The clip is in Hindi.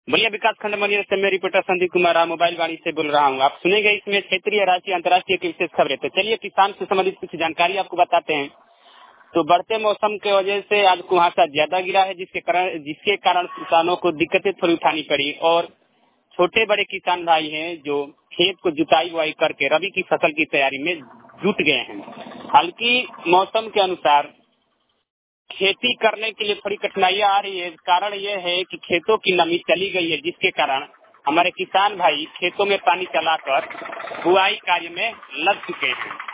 बलिया विकास खंड मलिया से मैं रिपोर्टर संदीप कुमार मोबाइल वाणी से बोल रहा हूँ। आप सुनेंगे इसमें क्षेत्रीय, राष्ट्रीय, अंतर्राष्ट्रीय की विशेष खबरें। तो चलिए किसान से संबंधित कुछ जानकारी आपको बताते हैं। तो बढ़ते मौसम के वजह से आज कुहासा ज्यादा गिरा है, जिसके कारण किसानों को दिक्कतें थोड़ी उठानी पड़ी और छोटे बड़े किसान भाई हैं जो खेत को जुताई बुआई करके रबी की फसल की तैयारी में जुट गए हैं। हालांकि मौसम के अनुसार खेती करने के लिए थोड़ी कठिनाइयां आ रही है। कारण यह है कि खेतों की नमी चली गई है, जिसके कारण हमारे किसान भाई खेतों में पानी चलाकर बुआई कार्य में लग चुके हैं।